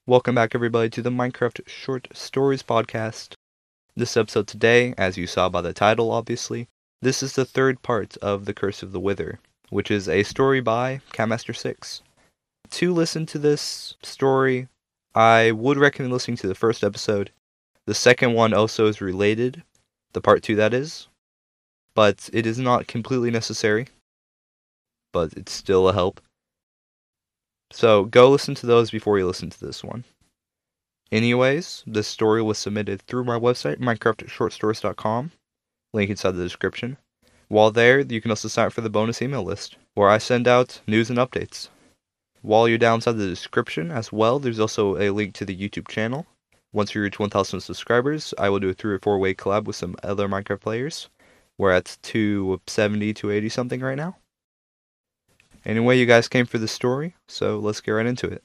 Welcome back, everybody, to the Minecraft Short Stories podcast. This episode today, as you saw by the title, obviously, this is the third part of The Curse of the Wither, which is a story by Catmaster6. To listen to this story, I would recommend listening to the first episode. The second one also is related, the part 2 that is, but it is not completely necessary, but it's still a help. So go listen to those before you listen to this one. Anyways, this story was submitted through my website, minecraftshortstories.com, link inside the description. While there, you can also sign up for the bonus email list, where I send out news and updates. While you're down inside the description as well, there's also a link to the YouTube channel. Once we reach 1,000 subscribers, I will do a 3 or 4 way collab with some other Minecraft players. We're at 270, 280 something right now. Anyway, you guys came for the story, so let's get right into it.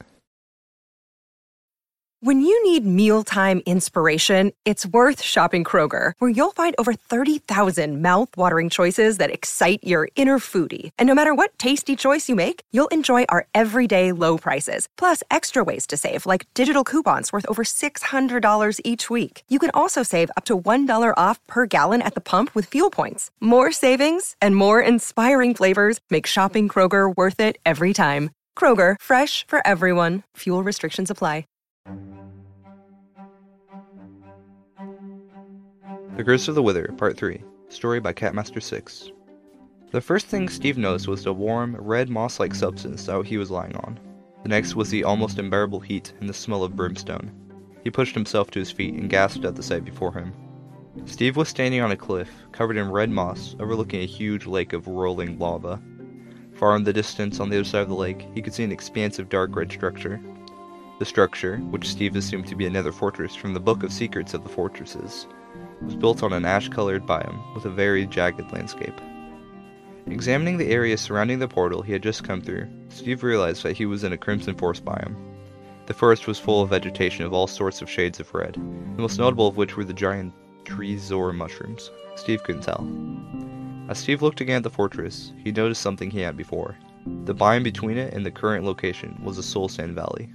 When you need mealtime inspiration, it's worth shopping Kroger, where you'll find over 30,000 mouth-watering choices that excite your inner foodie. And no matter what tasty choice you make, you'll enjoy our everyday low prices, plus extra ways to save, like digital coupons worth over $600 each week. You can also save up to $1 off per gallon at the pump with fuel points. More savings and more inspiring flavors make shopping Kroger worth it every time. Kroger, fresh for everyone. Fuel restrictions apply. The Curse of the Wither, Part 3, story by Catmaster6. The first thing Steve noticed was the warm, red moss-like substance that he was lying on. The next was the almost unbearable heat and the smell of brimstone. He pushed himself to his feet and gasped at the sight before him. Steve was standing on a cliff, covered in red moss, overlooking a huge lake of rolling lava. Far in the distance, on the other side of the lake, he could see an expansive dark red structure. The structure, which Steve assumed to be a nether fortress from the Book of Secrets of the Fortresses, was built on an ash-colored biome with a very jagged landscape. Examining the area surrounding the portal he had just come through, Steve realized that he was in a crimson forest biome. The forest was full of vegetation of all sorts of shades of red, the most notable of which were the giant Trezor mushrooms. Steve couldn't tell. As Steve looked again at the fortress, he noticed something he hadn't before. The biome between it and the current location was a soul sand valley.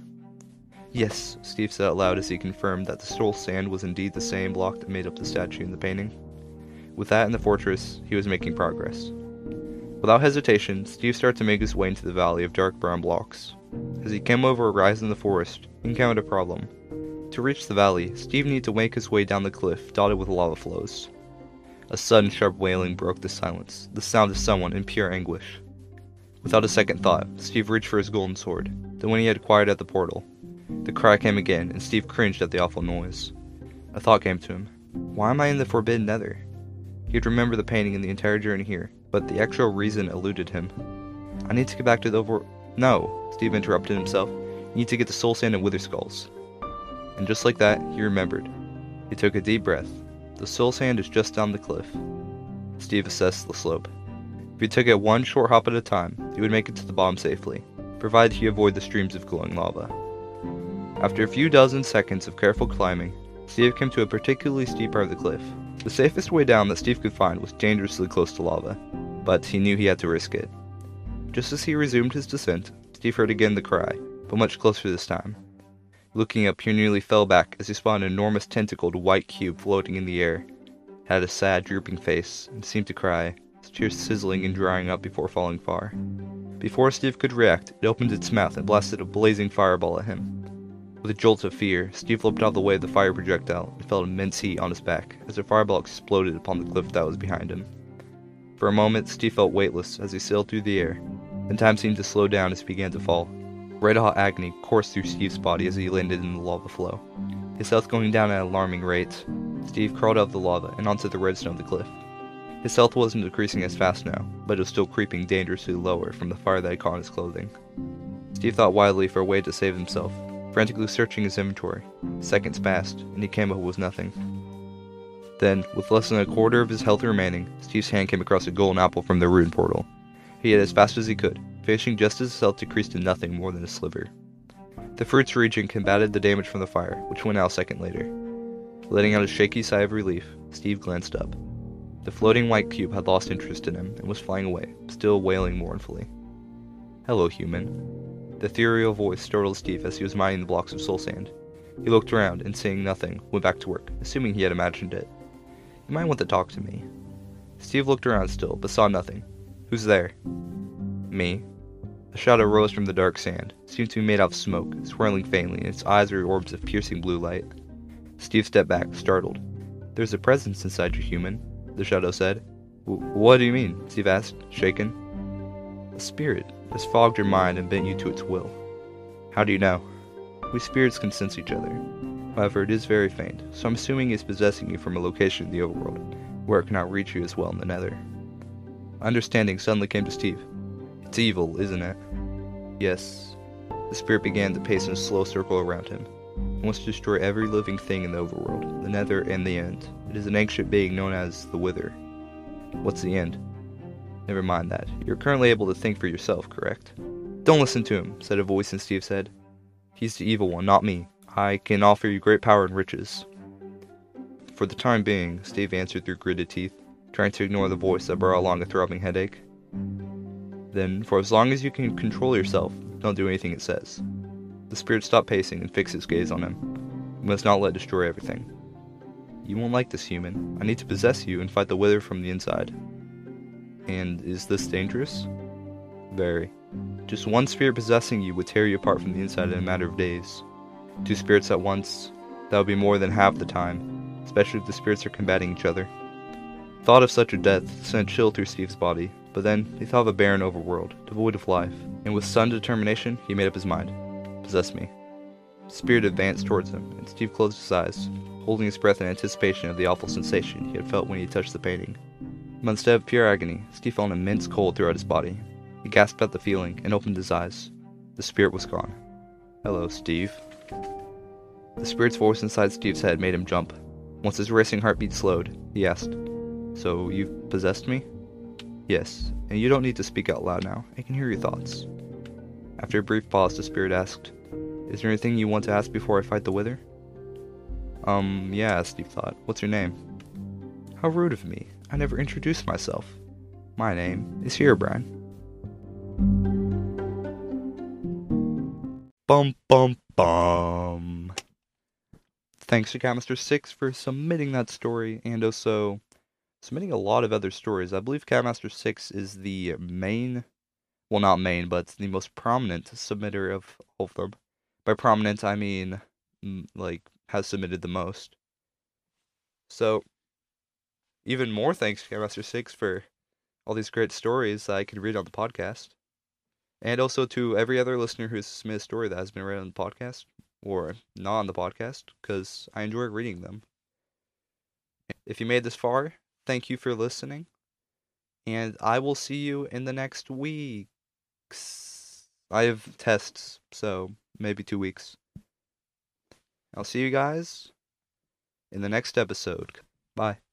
Yes, Steve said out loud as he confirmed that the soul sand was indeed the same block that made up the statue in the painting. With that in the fortress, he was making progress. Without hesitation, Steve started to make his way into the valley of dark brown blocks. As he came over a rise in the forest, he encountered a problem. To reach the valley, Steve needed to make his way down the cliff dotted with lava flows. A sudden sharp wailing broke the silence, the sound of someone in pure anguish. Without a second thought, Steve reached for his golden sword. Then when he had acquired at the portal, the cry came again, and Steve cringed at the awful noise. A thought came to him. Why am I in the Forbidden Nether? He had remembered the painting and the entire journey here, but the actual reason eluded him. I need to get back to the No, Steve interrupted himself. You need to get the soul sand and wither skulls. And just like that, he remembered. He took a deep breath. The soul sand is just down the cliff. Steve assessed the slope. If he took it one short hop at a time, he would make it to the bottom safely, provided he avoid the streams of glowing lava. After a few dozen seconds of careful climbing, Steve came to a particularly steep part of the cliff. The safest way down that Steve could find was dangerously close to lava, but he knew he had to risk it. Just as he resumed his descent, Steve heard again the cry, but much closer this time. Looking up, he nearly fell back as he saw an enormous tentacled white cube floating in the air. It had a sad, drooping face, and seemed to cry, its tears sizzling and drying up before falling far. Before Steve could react, it opened its mouth and blasted a blazing fireball at him. With a jolt of fear, Steve leapt out of the way of the fire projectile and felt immense heat on his back as the fireball exploded upon the cliff that was behind him. For a moment, Steve felt weightless as he sailed through the air, then time seemed to slow down as he began to fall. Red-hot agony coursed through Steve's body as he landed in the lava flow. His health going down at an alarming rate, Steve crawled out of the lava and onto the redstone of the cliff. His health wasn't decreasing as fast now, but it was still creeping dangerously lower from the fire that had caught his clothing. Steve thought wildly for a way to save himself, frantically searching his inventory. Seconds passed, and he came up with nothing. Then, with less than a quarter of his health remaining, Steve's hand came across a golden apple from the rune portal. He ate as fast as he could, finishing just as his health decreased to nothing more than a sliver. The fruit's region combated the damage from the fire, which went out a second later. Letting out a shaky sigh of relief, Steve glanced up. The floating white cube had lost interest in him and was flying away, still wailing mournfully. Hello, human. The ethereal voice startled Steve as he was mining the blocks of soul sand. He looked around, and seeing nothing, went back to work, assuming he had imagined it. You might want to talk to me. Steve looked around still, but saw nothing. Who's there? Me. A shadow rose from the dark sand. It seemed to be made out of smoke, swirling faintly, and its eyes were orbs of piercing blue light. Steve stepped back, startled. There's a presence inside you, human, the shadow said. What do you mean? Steve asked, shaken. A spirit has fogged your mind and bent you to its will. How do you know? We spirits can sense each other. However, it is very faint, so I'm assuming it's possessing you from a location in the overworld, where it cannot reach you as well in the nether. Understanding suddenly came to Steve. It's evil, isn't it? Yes. The spirit began to pace in a slow circle around him. It wants to destroy every living thing in the overworld, the nether and the end. It is an ancient being known as the Wither. What's the end? Never mind that. You're currently able to think for yourself, correct? Don't listen to him, said a voice in Steve's head. He's the evil one, not me. I can offer you great power and riches. For the time being, Steve answered through gritted teeth, trying to ignore the voice that brought along a throbbing headache. Then, for as long as you can control yourself, don't do anything it says. The spirit stopped pacing and fixed its gaze on him. You must not let it destroy everything. You won't like this, human. I need to possess you and fight the Wither from the inside. And is this dangerous? Very. Just one spirit possessing you would tear you apart from the inside in a matter of days. 2 spirits at once, that would be more than half the time, especially if the spirits are combating each other. Thought of such a death sent a chill through Steve's body, but then he thought of a barren overworld, devoid of life, and with sudden determination, he made up his mind. Possess me. The spirit advanced towards him, and Steve closed his eyes, holding his breath in anticipation of the awful sensation he had felt when he touched the painting. But instead of pure agony, Steve felt an immense cold throughout his body. He gasped at the feeling and opened his eyes. The spirit was gone. Hello, Steve. The spirit's voice inside Steve's head made him jump. Once his racing heartbeat slowed, he asked, So, you've possessed me? Yes, and you don't need to speak out loud now. I can hear your thoughts. After a brief pause, the spirit asked, Is there anything you want to ask before I fight the Wither? Yeah, Steve thought. What's your name? How rude of me. I never introduced myself. My name is Herobrine. Bum bum bum. Thanks to Catmaster6 for submitting that story, and also submitting a lot of other stories. I believe Catmaster6 is the main, well, not main, but the most prominent submitter of all of them. By prominent, I mean, like, has submitted the most. So, even more thanks to Catmaster6 for all these great stories I could read on the podcast. And also to every other listener who's submitted a story that has been read on the podcast, or not on the podcast, because I enjoy reading them. If you made this far, thank you for listening, and I will see you in the next weeks. I have tests, so maybe 2 weeks. I'll see you guys in the next episode. Bye.